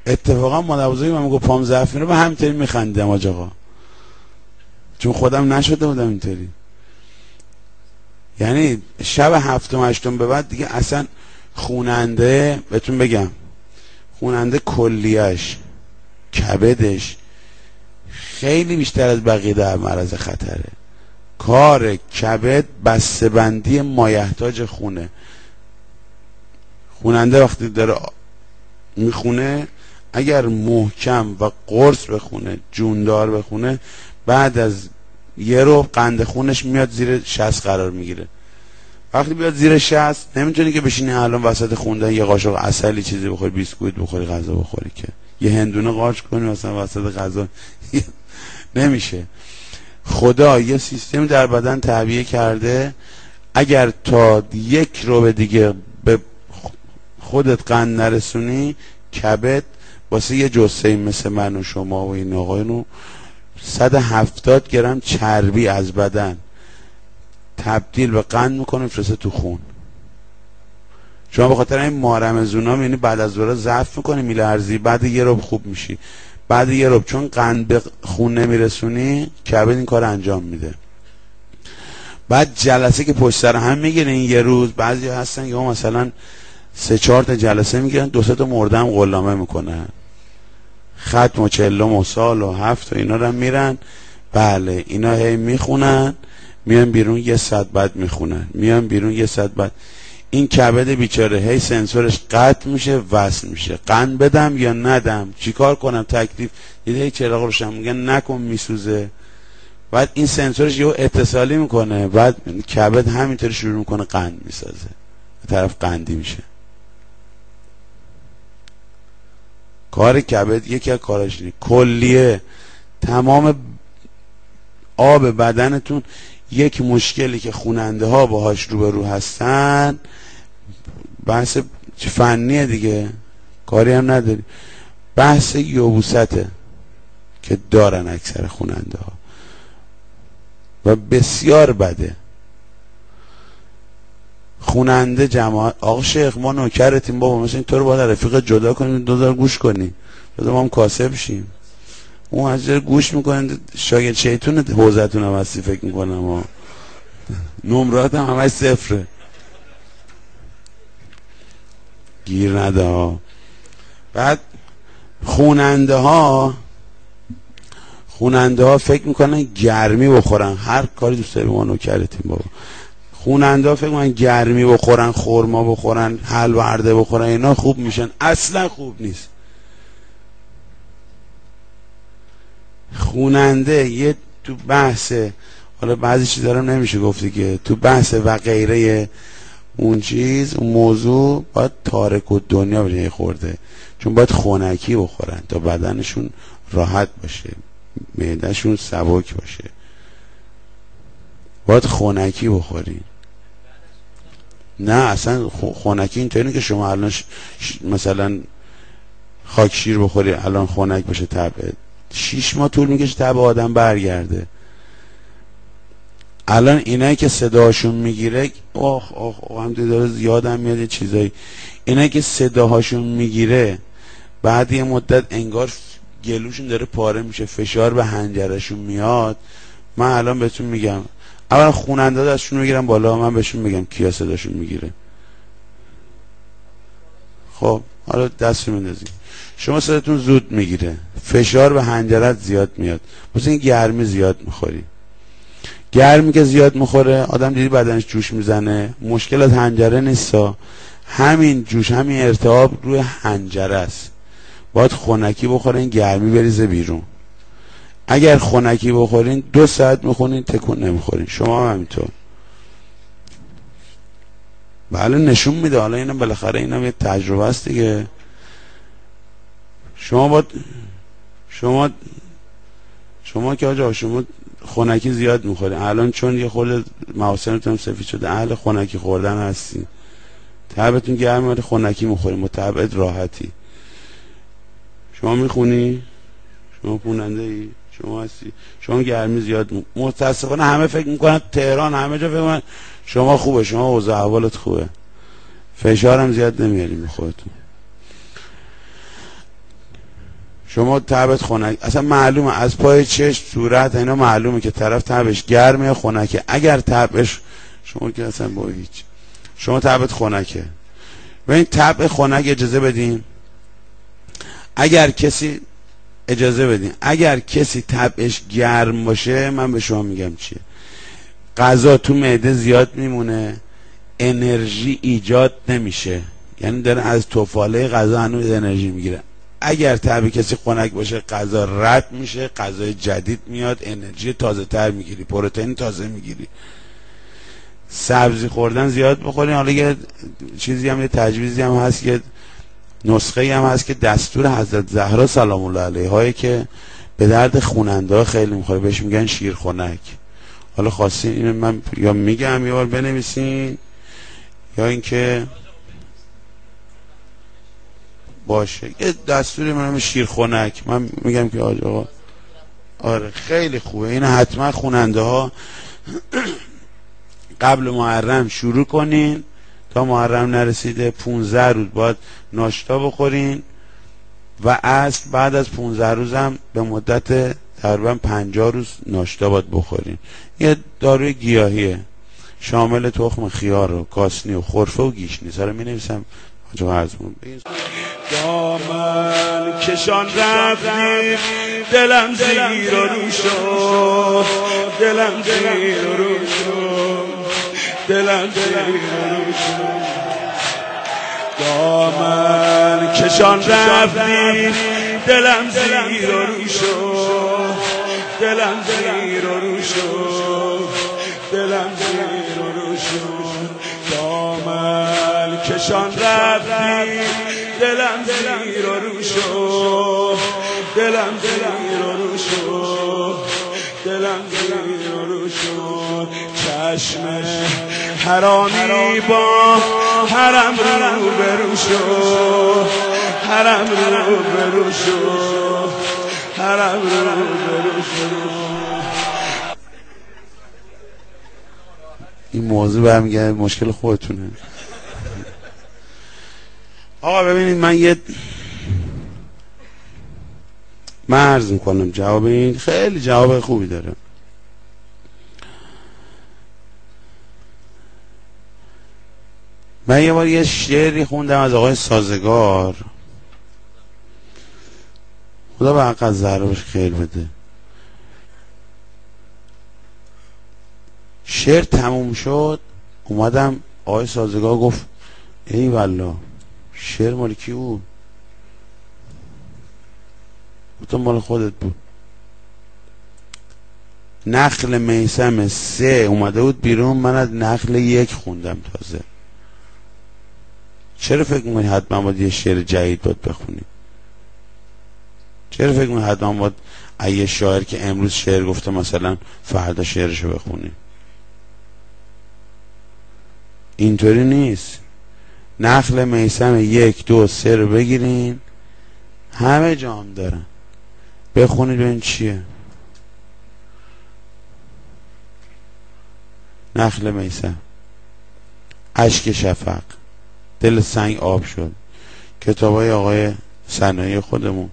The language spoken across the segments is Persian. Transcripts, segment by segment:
اتفاقا مادر بزرگی من میگه پام ضعف میره، من همینطوری میخندیدم آقا، چون خودم نشده بودم اینطوری. یعنی شب هفتم هشتم به بعد دیگه اصلا خوننده، بهتون بگم خوننده کلیهش کبدش خیلی بیشتر از بقیه در معرض خطره. کار کبد بسته‌بندی مایحتاج خونه. خوننده وقتی داره میخونه اگر محکم و قرص بخونه، جوندار بخونه، بعد از یه رو قند خونش میاد زیر 60 قرار میگیره. وقتی بیاد زیر 60 نمیتونی که بشینی الان وسط خوندن یه قاشق عسلی چیزی بخوری، بیسکویت بخوری، غذا بخوری، که یه هندونه قارچ کنی مثلا وسط غذا نمیشه. خدا یه سیستم در بدن تعبیه کرده، اگر تا یک رو به دیگه به خودت قند نرسونی، کبد واسه یه جثه مثل من و شما و این آقایونو 170 گرم چربی از بدن تبدیل به قند میکنه میفرسته تو خون. شما به خاطر این مارمزونا میبینی بعد از دوره ضعف میکنی، میلرزی، بعد یه ربع خوب میشی، بعد یه ربع چون قند به خون نمیرسونی کبد این کار انجام میده. بعد جلسه که پشت سر هم میگیره این یه روز، بعضی هستن یا مثلا 3-4 تا جلسه میگیرن، 2-3 تا مرده هم قلامه میکنن، ختم و چلم و سال و هفت و اینا رو میرن. بله اینا هی میخونن، میان بیرون یه ساعت بعد میخونن، میان بیرون یه ساعت بعد. این کبد بیچاره هی سنسورش قطع میشه، وصل میشه. قند بدم یا ندم، چیکار کنم، تکلیف. دیگه چراغ روشن میگن نکن میسوزه. بعد این سنسورش یهو اتصالی میکنه، بعد کبد همینطوری شروع میکنه قند میسازه، به طرف قندی میشه. کار کبد یکی از کاراش اینه، کلیه تمام آب بدنتون. یک مشکلی که خوننده ها باهاش روبرو هستن، بحث فنیه دیگه، کاری هم نداری، بحث یبوسته که دارن اکثر خوننده ها و بسیار بده. خوننده جماعت آقا شیخ ما نوکرتیم بابا، مثلا اینطور باید رفیق جدا کنیم، 2000 گوش کنیم، بذار ما هم کاسب شیم. اون از جای گوش میکنن شاگرد شیطون حوزتون هم هستی فکر میکنم ها. نمرات هم همه 0 گیر نده ها. بعد خوننده ها فکر میکنن گرمی بخورن، هر کاری دوست داری ما نوکرتیم بابا. خوننده ها فکر میکنن گرمی بخورن، خورما بخورن، حلوا عرده بخورن اینا خوب میشن، اصلا خوب نیست. خوننده یه تو بحث، حالا بعضی چیزا رو نمیشه گفتی که تو بحث و غیره اون چیز، اون موضوع باید تارک و دنیا بشه خورده، چون باید خونکی بخورن تا بدنشون راحت باشه، معدهشون سبک باشه، باید خونکی بخورین. نه اصلا خونکی اینطوری که شما الان مثلا خاک شیر بخوری الان خونک باشه، طبعه 6 ماه طول میکشه طبع آدم برگرده. الان اینایی که صداهاشون میگیره، هم داره یادم میاد چیزایی، اینایی که صداهاشون میگیره بعد یه مدت انگار گلوشون داره پاره میشه، فشار به حنجرشون میاد. من الان بهتون میگم، اولا خوننده دستشون میگیرم بالا، من بهشون میگم کیا صداشون میگیره. خب حالا دست میندازیم، شما صداتون زود میگیره، فشار به حنجرت زیاد میاد، مثلا این گرمی زیاد میخوری. گرمی که زیاد میخوره آدم دیدی بدنش جوش میزنه، مشکل از حنجره نیستا، همین جوش، همین ارتعاب روی حنجره است. باید خنکی بخورین، گرمی بریزه بیرون. اگر خنکی بخورین 2 ساعت میخورین تکون نمیخورین. شما هم همینطور. بله نشون میده، حالا اینم بالاخره اینم یه تجربه است دیگه. شما که آجا شما خنکی زیاد میخورین الان، چون یه خورده مواسمتون سفید شده، اهل خنکی خوردن هستین، طبعتون گرمه، خنکی میخورین، با طبعت راحتی. شما میخونی؟ شما خوننده ای؟ شما هستی؟ شما گرمی زیاد متاسفانه همه فکر میکنن تهران، همه جا فکر میکنن شما خوبه، شما اوضاع احوالت خوبه، فشارم زیاد نمیاریم به خودتون. شما تبت خنک، اصلا معلومه از پای چشم صورت اینا معلومه که طرف تبش گرمه یا خنکه. اگر تبش شما که اصلا با هیچ، شما تبت خنکه و این تب خنک اجازه بدین. اگر کسی اجازه بدین اگر کسی تبش گرم باشه، من به شما میگم چیه، غذا تو معده زیاد میمونه، انرژی ایجاد نمیشه، یعنی داره از تفاله غذا هنوز انرژی میگیره. اگر تب کسی خنک باشه، غذا رد میشه، غذای جدید میاد، انرژی تازه تر میگیری، پروتئین تازه میگیری. سبزی خوردن زیاد بخورین. حالا یه چیزی هم، یه تجویزی هم هست، که نسخه هم هست که دستور حضرت زهرا سلام الله علیها که به درد خوننده ها خیلی میخوره، بهش میگن شیر خنک. حالا خواستین اینو من یا میگم یا بنویسین، یا اینکه باشه یه دستوری من شیر خنک. من میگم که آقا آره خیلی خوبه، این حتما خوننده ها قبل محرم شروع کنین تا محرم نرسیده. 15 روز باید ناشتا بخورین و اصل بعد از 15 روزم به مدت تقریبا 50 روز ناشتا باید بخورین. یه داروی گیاهیه، شامل تخم خیار و کاسنی و خرفه و گیشنیز. حالا می نویسم دامن کشان رفتیم، دلم زیر و رو شد، دلم زیر و رو شد، دلم زیر و رو شد. دامن کشان رفتیم، دلم زیر و رو شد، دلم زیر و رو شد، دلم زیر و رو شد. دامن کشان رفتیم، دلم زیر و رو شد، دلم زیر و رو شد، دلم زیر و رو شد. چشم حرامی با حرم رو برو شد، حرم رو برو شد، حرم رو برو شد. این موضوع برمیگرده مشکل خودتونه. آقا ببینید، من عرض میکنم جواب این خیلی جواب خوبی داره. من یه بار یه شعری خوندم از آقای سازگار، خدا به حق از ذره‌اش خیر بده. شعر تموم شد، اومدم آقای سازگار گفت ای والله شعر مال کی بود؟ گفتم مال خودت بود. نخل میثم 3 اومده بود بیرون، من از نخل 1 خوندم تازه. چرا فکر میکنی حتما باید یه شعر جدید باید بخونی؟ چرا فکر میکنی حتما باید یه شاعر که امروز شعر گفته مثلا فردا شعرشو بخونی؟ اینطوری نیست. نخل میثم 1 2 3 رو بگیرین، همه جام دارن، بخونید ببین چیه. نخل میثم، اشک شفق، دل سنگ آب شد، کتابای آقای صنایع خودمون،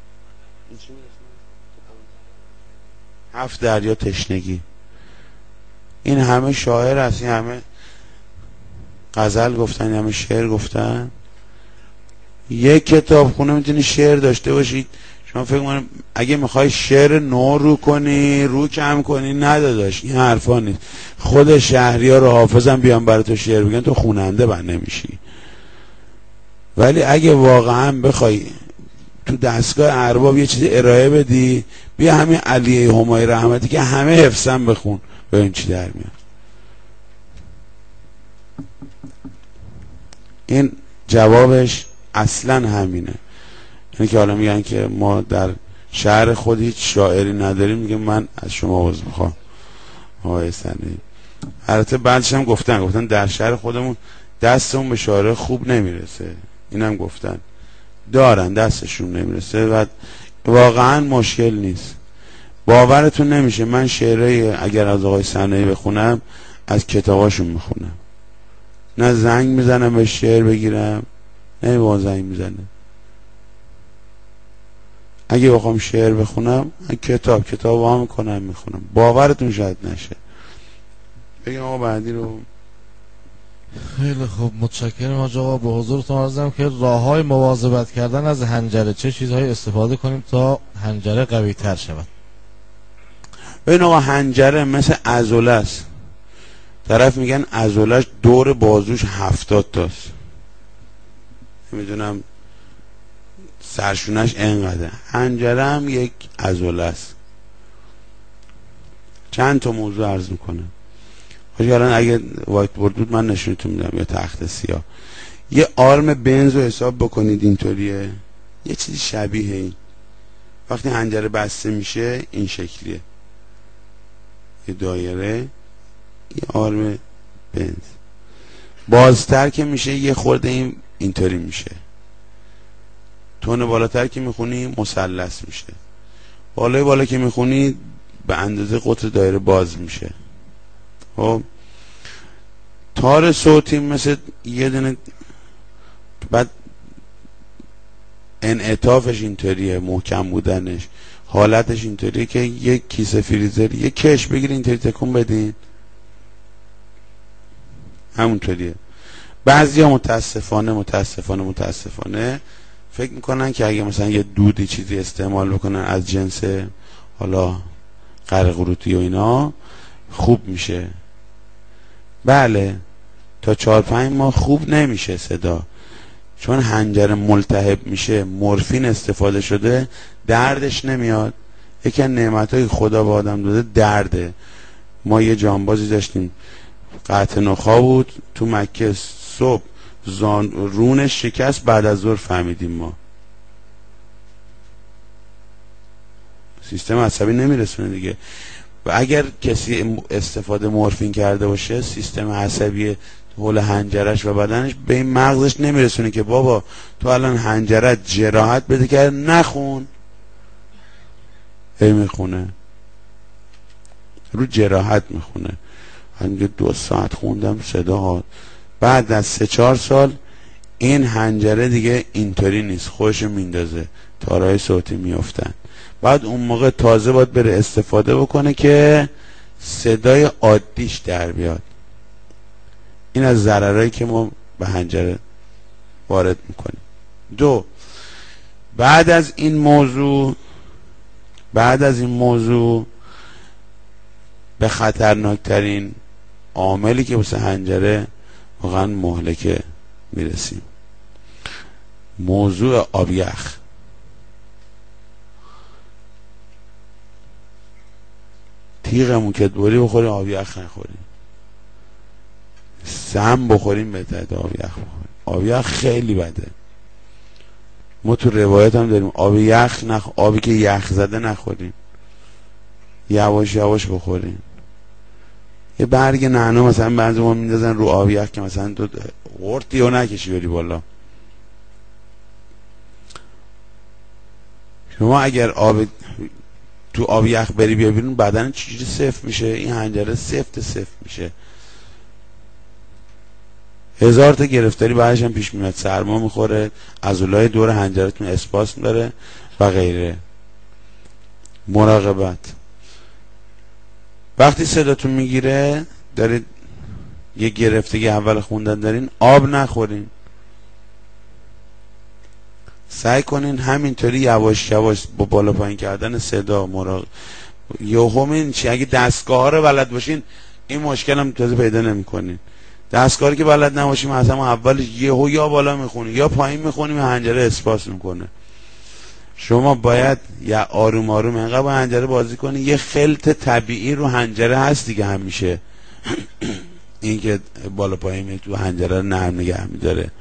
7 دریا تشنگی. این همه شاعر هست، این همه غزل گفتن، این همه شعر گفتن. یک کتاب خونه میتونی شعر داشته باشید. شما فکر کنید اگه میخوای شعر نو رو کنی، رو کم کنی، نداداش این حرفا نیست. خود شهریار و حافظم بیان برای تو شعر بگن، تو خوننده بند نمیشی. ولی اگه واقعا بخوای تو دستگاه ارباب یه چیزی ارائه بدی، بیا همین علیه همای رحمتی که همه حفظم بخون، ببین چی در میاد. این جوابش اصلا همینه. یعنی که حالا میگن که ما در شهر خود هیچ شاعری نداریم، میگه من از شما عذر میخوام آقای صنعی. البته بعدش هم گفتن در شهر خودمون دستمون به شاعر خوب نمیرسه، اینم گفتن دارن دستشون نمیرسه و واقعا مشکل نیست. باورتون نمیشه من شعرهای اگر از آقای صنعی بخونم از کتاباشون میخونم، نه زنگ میزنم به شعر بگیرم، نه با زنگ میزنم. اگه بخوام شعر بخونم کتاب وا میکنم میخونم، باورتون شاید نشه. بگم آقا بعدی رو. خیلی خوب، متشکرم حاج آقا. به حضورتون عرضم که راههای مواظبت کردن از حنجره، چه چیزهایی استفاده کنیم تا حنجره قوی تر شود؟ ببین آقا، حنجره مثل عضله است. طرف میگن عضلهش دور بازوش 70 تاست، نمیدونم سرشونش انقدر. حنجره هم یک عضله است. چند تا موضوع عرض میکنه. الان اگه وایت بورد بود من نشونتون میدم، یا تخت سیاه. یه آرم بنز رو حساب بکنید، اینطوریه، یه چیزی شبیه این. وقتی حنجره بسته میشه این شکلیه، یه دایره، یه آرم بنز. بازتر که میشه یه خورده اینطوری میشه. تون بالاتر که میخونی مثلث میشه. بالا که میخونی به اندازه قطر دایره باز میشه. خب تار صوتی مثل یه دونه، بعد انعطافش اینطوریه، محکم بودنش، حالتش اینطوریه که یک کیسه فریزر، یک کش بگیر اینطوری تکون بدین، همونطوریه. بعضی ها متاسفانه فکر میکنن که اگه مثلا یه دودی چیزی استعمال بکنن از جنس حالا قرقروتی و اینا خوب میشه. بله، تا 4-5 ماه خوب نمیشه صدا، چون حنجره ملتهب میشه، مورفین استفاده شده، دردش نمیاد. یکی از نعمتهای خدا به آدم داده درده. ما یه جانبازی داشتیم قطع نخا بود تو مکه، صبح رونش شکست، بعد از ظهر فهمیدیم ما. سیستم عصبی نمیرسونه دیگه. و اگر کسی استفاده مورفین کرده باشه، سیستم عصبی حول حنجرش و بدنش به این مغزش نمیرسونه که بابا تو الان حنجرت جراحت بده که نخون. هی میخونه، رو جراحت میخونه. همینجور 2 ساعت خوندم صدا. بعد از 3-4 سال این حنجره دیگه اینطوری نیست، خودشو میندازه، تارهای صوتی میافتن. بعد اون موقع تازه باید بره استفاده بکنه که صدای عادیش در بیاد. این از ضررهایی که ما به حنجره وارد میکنیم. 2، بعد از این موضوع به خطرناکترین عاملی که واسه حنجره واقعا مهلکه میرسیم. موضوع آب یخ. تیغمون که دوری بخوریم، آب یخ نخوریم. سم بخوریم بهتره تا آب یخ بخوریم. آب یخ خیلی بده. ما تو روایت هم داریم آبی که یخ زده نخوریم، یواش یواش بخوریم. یه برگ نعنا مثلا بعضی ما میندازن رو آب یخ که مثلا تو قورتی رو نکشی بری بالا. شما اگر تو آب یخ بری بیا بیرون، بدن چجوری صفر میشه؟ این حنجره سفت میشه. 1000 تا گرفتاری بعدش هم پیش میاد. سرما میخوره، عضلای دور حنجرتون اسپاسم داره و غیره. مراقبت. وقتی صداتون میگیره دارید یه گرفتگی اول خوندن دارین، آب نخورین. سعی کنین همینطوری یواش یواش با بالا پایین کردن صدا یوهمین چی. اگه دستگاه ها رو بلد باشین این مشکل هم تازه پیدا نمی کنین. دستگاهی که بلد نباشیم اصلا اولش یهو یا بالا میخونیم یا پایین میخونیم، حنجره اسپاس میکنه. شما باید یا آروم انقدر با حنجره بازی کنی. یه خلط طبیعی رو حنجره هست دیگه همیشه این که بالا پایین تو حنجره رو نرم نگه میداره.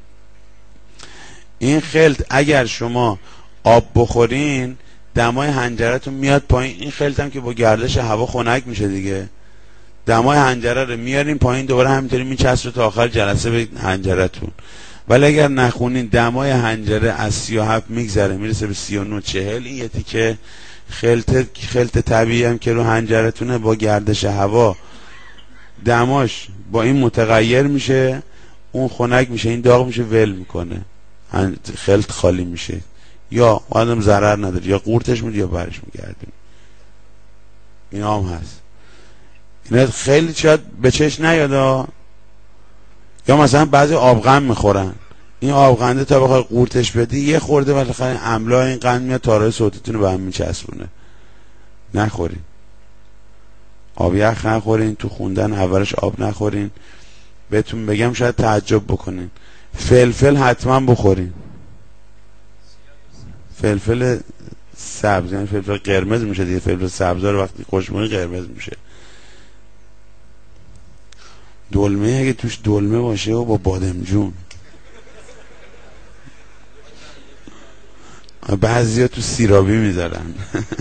این خلط اگر شما آب بخورین دمای حنجرتون میاد پایین. این خلط هم که با گردش هوا خنک میشه دیگه، دمای حنجره رو میارین پایین، دوباره همینطوری میچسبه تا آخر جلسه به حنجرتون. ولی اگر نخونین دمای حنجره از 37 میگذره میرسه به 39-40. این یه تیکه خلط طبیعی هم که رو حنجرتونه با گردش هوا دماش با این متغیر میشه، اون خنک میشه، این داغ میشه، ول میکنه، خلط خالی میشه. یا آدم ضرر نداره، یا قورتش میدی یا برش میگردیم. این هم هست. اینا خیلی شاید به چشم نیاد. یا مثلا بعضی آبغن میخورن، این آبغنده تا بخوای قورتش بدی یه خورده بالاخره املا این قند میاد تارای صوتیتون رو به هم میچسبونه. نخورین آب یخ، نخورین تو خوندن اولش آب نخورین. بهتون بگم شاید تعجب بکنین، فلفل حتما بخورین. فلفل سبز، یعنی فلفل قرمز میشه دیگه، فلفل سبز رو وقتی خوشمونی قرمز میشه. دلمه اگه توش دلمه باشه و با بادمجون، بعضی ها تو سیرابی میذارن.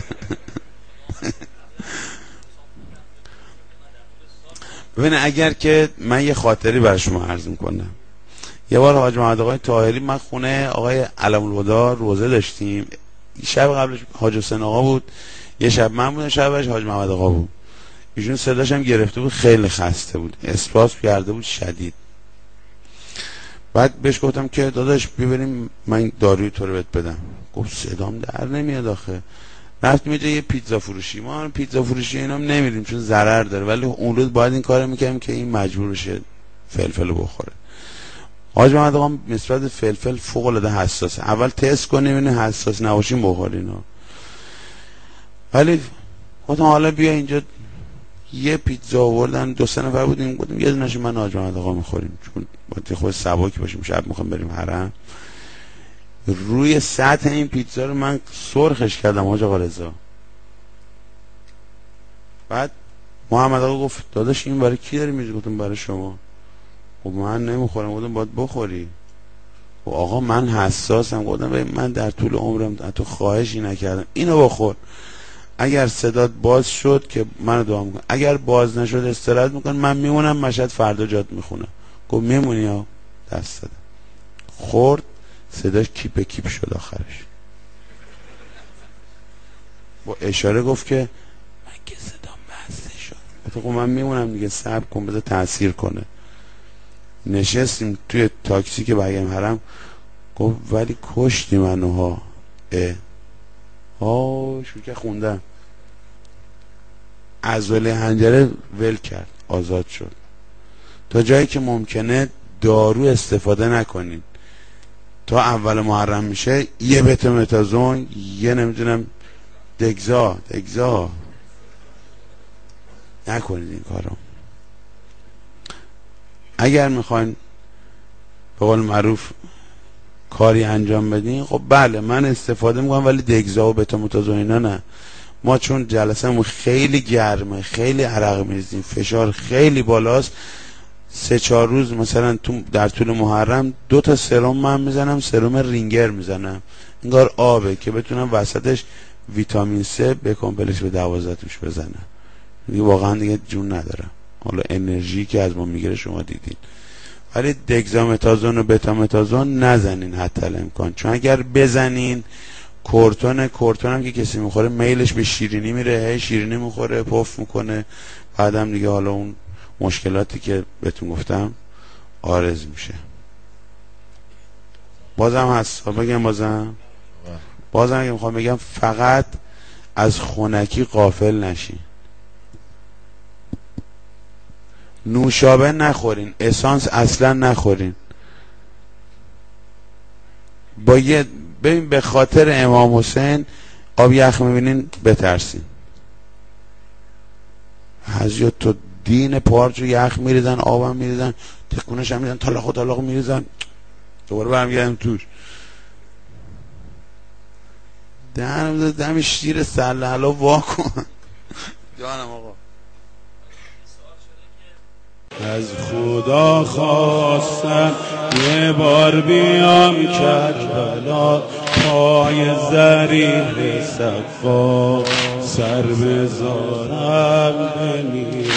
ببینه اگر که من یه خاطری برای شما عرض میکنم. یه بار حاج محمد آقای طاهری، من خونه آقای علم الهدی روزه داشتیم، شب قبلش حاج حسین آقا بود، یه شب من بودم، شبش حاج محمد آقا بود. ایشون صداش هم گرفته بود، خیلی خسته بود، اسپاس کرده بود شدید. بعد بهش گفتم که داداش ببریم من داروی تو رو بهت بدم. گفت صدام در نمیاد آخه. رفتیم یه پیتزا فروشی، ما پیتزا فروشی اینام نمیریم چون ضرر داره، ولی اون روز باید این کارو میکنیم که این مجبور بشه فلفل بخوره. حاج محمد آقا نسبت به فلفل فوق العاده حساسه. اول تست کنیم این حساس نباشین بخورین. ولی گفتم حالا بیا اینجا، یه پیتزا آوردن، 2-3 نفر بودیم، گفتم یه دونه‌شو من حاج محمد آقا میخوریم چون باید خود سباکی باشیم، شب میخوام بریم حرم. روی سطح این پیتزا رو من سرخش کردم حاج آقا رضا. بعد محمد آقا گفت داداش این برای کی داری میری؟ گفتم برای شما. خب من نمیخورم. گفتم باید بخوری. و آقا من حساسم. گفتم من در طول عمرم تو خواهشی نکردم، اینو بخور. اگر صدات باز شد که منو دعا میکن، اگر باز نشد استراحت میکن، من میمونم مشهد فردا جات میخونم. گفت میمونی؟ ها دست دادم. خورد، صداش کیپ کیپ شد آخرش. با اشاره گفت که من که صدام بسته شد. گفت من میمونم دیگه، صبر کن بذار تأثیر کنه. نشستیم توی تاکسی که برگردیم حرم. گفت ولی کشتی منو ها. شو که خوندم عضله حنجره ول کرد، آزاد شد. تا جایی که ممکنه دارو استفاده نکنین. تا اول محرم میشه یه بتامتازون، یه نمیدونم دگزا نکنید این کارو. اگر میخواین به قول معروف کاری انجام بدین، خب بله من استفاده میکنم، ولی دگزا و بتامتازون اینا نه. ما چون جلسه‌مون خیلی گرمه، خیلی عرق میریزیم، فشار خیلی بالاست، 3-4 روز مثلا در طول محرم 2 تا سرم من میزنم، سرم رینگر میزنم، انگار آبه که بتونم وسطش ویتامین C به کمپلکس به 12 توش بزنم. دیگه واقعا دیگه جون ندارم. حالا انرژی که از ما میگیره شما دیدین. ولی دگزامتازون و بتامتازون نزنین حتی الامکان، چون اگر بزنین کورتون هم که کسی میخوره میلش به شیرینی میره، هی شیرینی میخوره، پف میکنه، بعدم دیگه حالا اون مشکلاتی که بهتون گفتم عارض میشه. بازم هست بگم، بازم اگه میخوام بگم فقط از خنکی غافل نشین. نوشابه نخورین، اسانس اصلا نخورین. با یه ببین به خاطر امام حسین آب یخ میبینین بترسین. حضرت تو دین پارچو یخ میریزن، آبم میریزن، تکونش هم میریزن، طلاق میریزن، دوباره برمیگردیم توش. دم شیر سلحلا واکن. جانم آقا. از خدا خواستم یه بار بیام کربلا، پای ضریح صفا سر بذارم بمیرم.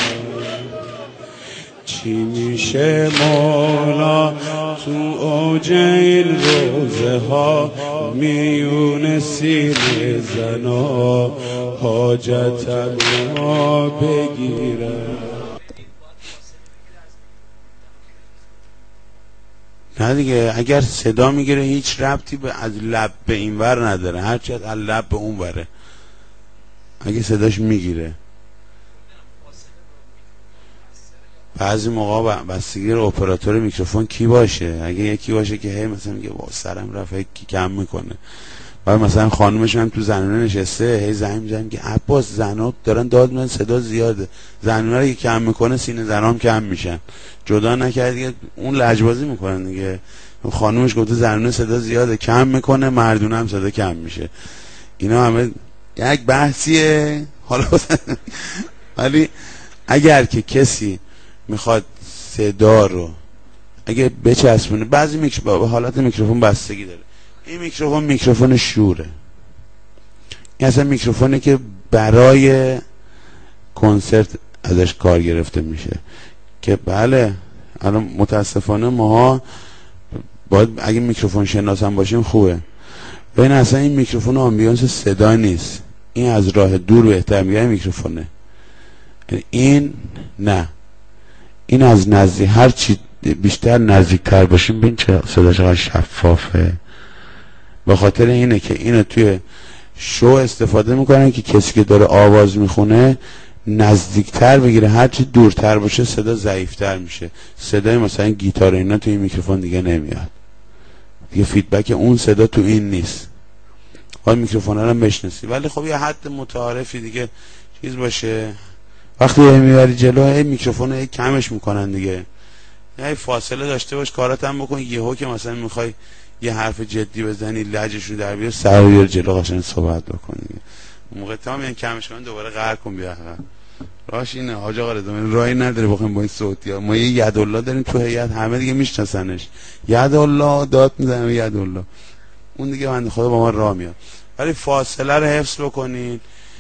چی میشه مولا تو اوج این روزه ها، میون سینه زنا حاجتم را بگیرم. نه دیگه، اگر صدا میگیره هیچ ربطی به از لب به این ور نداره، هرچی از لب به اون وره اگه صداش میگیره. بعضی موقع بستگی اپراتور میکروفون کی باشه. اگه یکی باشه که هی مثلا میگه وا سرم رفت کی کم میکنه، بعد مثلا خانومش هم تو زنونه نشسته هی زنگ میزنه که عباس زنا دارن داد میزنن صدا زیاده، زنونه رو که کم میکنه سینه زنام کم میشن، جدا نکرد دیگه اون لجبازی میکنن دیگه. خانومش گفته زنونه صدا زیاده کم میکنه، مردونه هم صدا کم میشه. اینا همه یک بحثیه. حالا ولی اگر که کسی میخواد صدا رو اگه بچسبونه، بعضی حالت میکروفون بستگی داره. این میکروفون شوره، این اصلا میکروفونی که برای کنسرت ازش کار گرفته میشه که بله الان متاسفانه ماها باید اگه میکروفون شناس هم باشیم خوبه. ببین اصلا این میکروفون آمبیانس صدا نیست، این از راه دور بهتر میگه میکروفونه. این نه، این از نزدیک هر چی بیشتر نزدیکتر باشیم ببین چه صدا چقدر شفافه. به خاطر اینه که اینو توی شو استفاده میکنن که کسی که داره آواز میخونه نزدیکتر بگیره، هرچی دورتر باشه صدا ضعیفتر میشه. صدای مثلا گیتار اینا توی این میکروفون دیگه نمیاد دیگه، فیدبک اون صدا تو این نیست. باید میکروفون رو بشناسی، ولی خب یه حد متعارفی دیگه چیز باشه. وقتی میبری جلو میکروفون کمش میکنن دیگه، یه فاصله داشته باش، کارات هم بکن. یهو که مثلا میخوای یه حرف جدی بزنی لجشون در بیار، سر بیار جلو قشنگ صحبت بکن دیگه. موقع تمام یعنی کمش کن دوباره قهر کن بیا. راش اینه حاج آقا رضا راهی نداره بخوام با این صوتی ها. ما یه یدالله داریم تو هیئت، همه دیگه میشناسنش، یدالله داد میزنه یدالله، اون دیگه بنده خدا با ما راه میاد. ولی فاصله رو حفظ بکنین.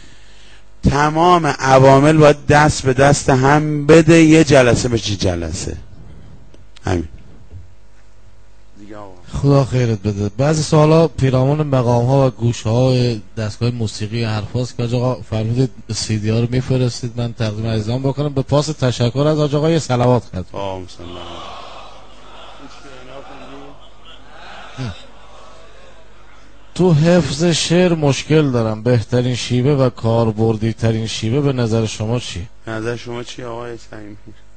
تمام عوامل باید دست به دست هم بده، یه جلسه به چه جلسه. همین دیگه آقا. خدا خیرت بده. بعضی سوالا پیرامون مقام ها و گوش ها دستگاه موسیقی حرف هاست که آقا فرمودید سی دی ها رو میفرستید من تقدیم عزیزان بکنم. به پاس تشکر از آقا یه صلوات خدمت. تو حفظ شعر مشکل دارم، بهترین شیوه و کاربردی ترین شیوه به نظر شما چیه؟ به نظر شما چیه آقای سعیمی؟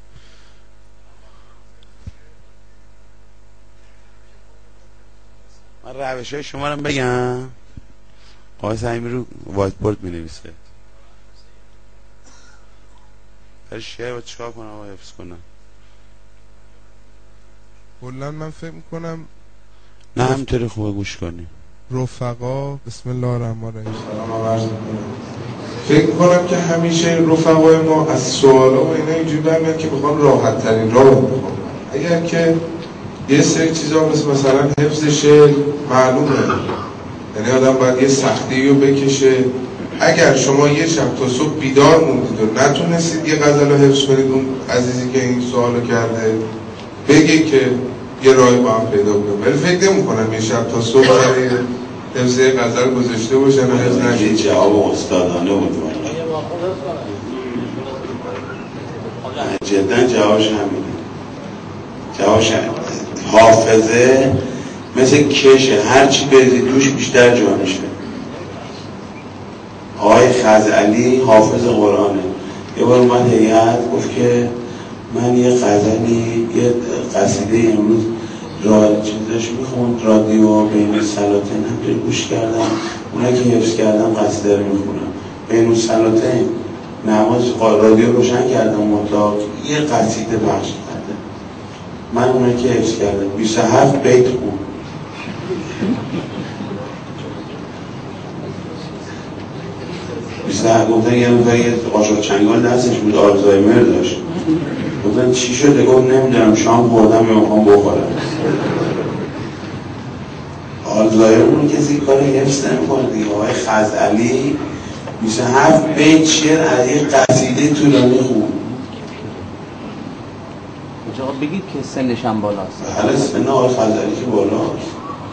من روش های شما رو بگم. آقای سعیمی رو وایت بورد می نویسه، برای شعر باید چکار کنم آقای حفظ کنم؟ کلا من فکر میکنم نه همینطوری خوبه گوش کنیم. رفقا بسم الله الرحمن الرحیم. فکر میکنم که همیشه رفقای ما از سوالا و اینا اینجوری برمیاد که بخوان راحت ترین راه رو بخوان. اگر که یه سری چیزا مثلا حفظ شعر معلومه، یعنی آدم باید یه سختی رو بکشه. اگر شما یه شب تا صبح بیدار موندید و نتونستید یه غزل رو حفظ کنید، اون عزیزی که این سوالو کرده بگه که یه راهی با هم پیدا کنیم. ولی فکر نمی‌کنم یه شب تا صبح برای حفظ غزل گذاشته باشن و حفظ نشه. جواب استادانه بود جدا. جوابش همینه. جوابش حافظه مثل کشه، هرچی بریزی توش بیشتر جا میشه. آقای خزعلی حافظ قرآنه. یه بار اومد هیئت گفت که من یه غزلی یه قصیده امروز چیزش میخوند رادیو بین السلاطین هم گوش کردم، اونا که حفظ کردم قصیده رو میخونم. بین السلاطین نماز رادیو روشن کردم مطلق یه قصیده پخش کرده، من اونا که حفظ کردم 27 بیت خون. گفتن یه نفر یه قاشق چنگال دستش بود، آلزایمر داشت. گفتن چی شده؟ گفت نمیدونم شام خوردم یا میخوام بخورم. آلزایمر کسی کار حفظ نمیکنه دیگه. آقای خزعلی 27 بیت شعر از یه قصیده طولانی خوند. آقا بگید که سنش هم بالاست. بله سن آقای خزعلی که بالاست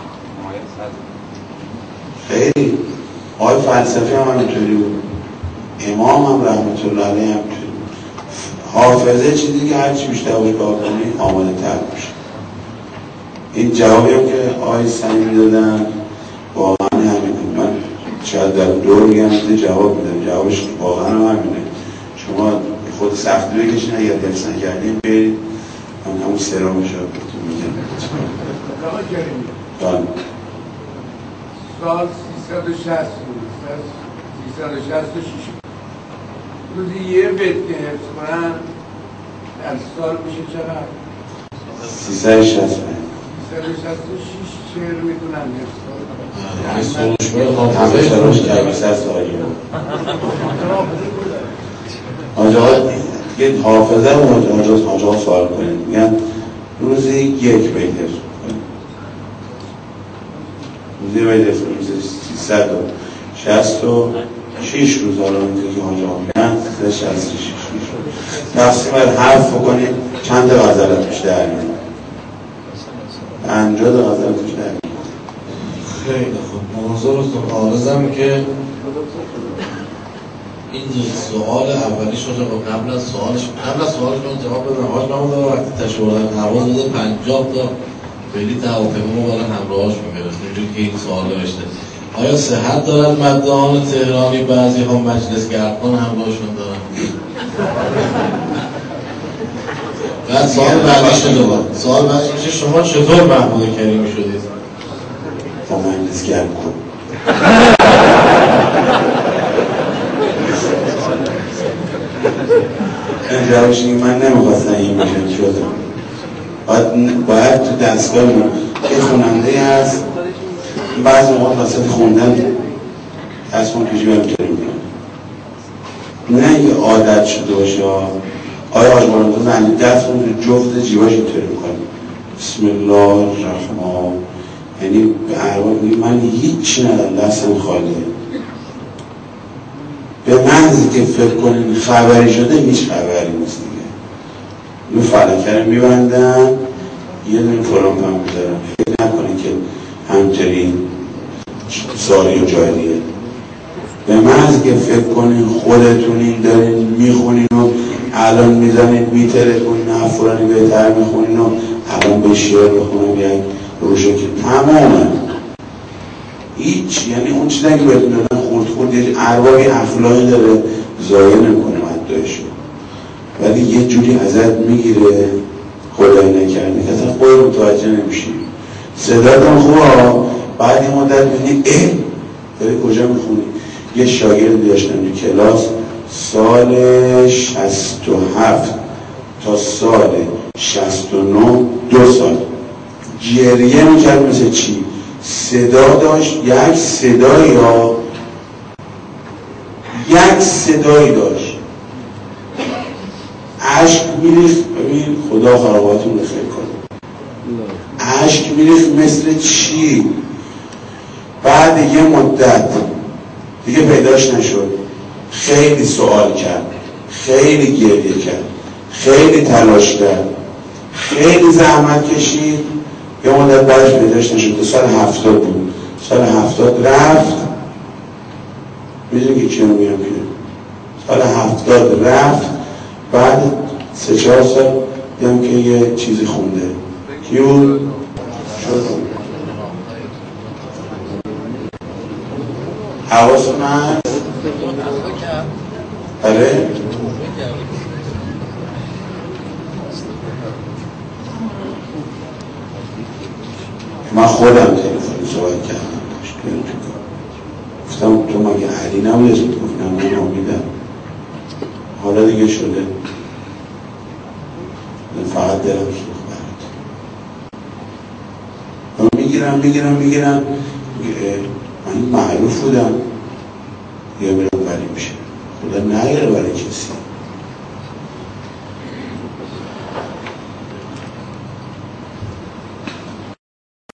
خیلی. آقای فلسفی هم همینطوری بود، امام هم رحمت الله علیه همینطوری بود. حافظه چیزی که هرچی بیشتر باش کار کنی آماده تر باشه. این جوابی هم که آقای سعیمی دادن واقعا همینه. من شاید در دور میگم جواب میدم، جوابش واقعا هم همینه. شما خود سختی بکشین، اگر درس نکردین برید من همون سرامش رو بهتون میگم. سال 366 روزی یه بیت که حفظ کنن در سال میشه چقدر؟ 365 شعر میتونن حفظ کنن. همه سراش کمی 100 سالی آنجا یه حافظه آنجا سوال کنید، میگن روزی یک بیت حفظ کنید، روزی بیت حفظ کنید، روزی 366 روز آرام میتونید که آنجا میگن 366 تقسیم بر حرف بکنید چند تا غزل توش در میاد؟ 50 تا غزل توش در میاد. خیلی خوب. منظورتون عارضم که این سوال اولیش رو قبل از سوالش من جواب بدم. حاج محمود وقتی تشویق پرواز بوده 50 تا بلیط هواپیما رو برای همراهاش می‌گرفت، اینجوری که این سوال نوشته. آیا صحت دارد مداحان تهرانی بعضی ها مجلس گردان همراهشون دارن؟ بعد سوال بعدیش دوباره سوال بعدیش میشه شما چطور محمود کریمی شدید؟ با مجلس گرد کن. جوابش این من نمیخواستم این میشن شدم. باید تو دستگاه یه خوننده هست بعضی موقع واسه خوندن دستمون پیشی برم جاری میکنم، نه اینکه عادت شده باشه. آیا آجمانتون علی دستمون رو جفت جیواش اینطوری میکنم بسم الله الرحمن، یعنی به ارواح من هیچی ندارم، دستم خالیه. به محضی که فکر کنین خبری شده هیچ خبری نیست دیگه. اینو فلکه رو میبندن یه دونه فرامپ هم میذارن، فکر نکنین که همچنین ساری و جاریه. به محضی که فکر کنین خودتونین دارین میخونین و الان میزنین میترکونین افرانی بهتر میخونین و الان به شعر بخونم یک روشه که تمامه هیچ، یعنی اون چیزی که بهتون دادن خورد یه ارواحی اخلاقی داره ضایع نمیکنه مدعایشو، ولی یه جوری ازت میگیره خدای نکرده که اصلا خود متوجه نمیشی. صدات هم خوبه، بعد این مدت میبینی داری کجا میخونی. یه شاگرد داشتم تو کلاس سال 67 تا سال 69 2 سال گریه میکرد مثل چی؟ صدا داشت، یک صدایی داشت، اشک میریخت. ببین خدا خراباتون رو خیر کنه، اشک میریخت مثل چی؟ بعد یه مدت دیگه پیداش نشد، خیلی سوال کرد، خیلی گریه کرد، خیلی تلاش کرد، خیلی زحمت کشید، یه مدت بعدش پیداش نشد. سال 70 بود، سال 70 رفت. میدونی که چی رو میگم که سال 70 رفت، بعد 3-4 سال دیدم که یه چیزی خونده. کی بود؟ شد حواستون هست؟ آره؟ من خودم تلفنی صحبت کردم گفتم تو مگه علی نبودی؟ گفتم من امیدم، حالا دیگه شده، فقط دلم سوخت برات. میگیرم من معروف بودم، یه برم ولی میشه خدا نگیره برای کسی.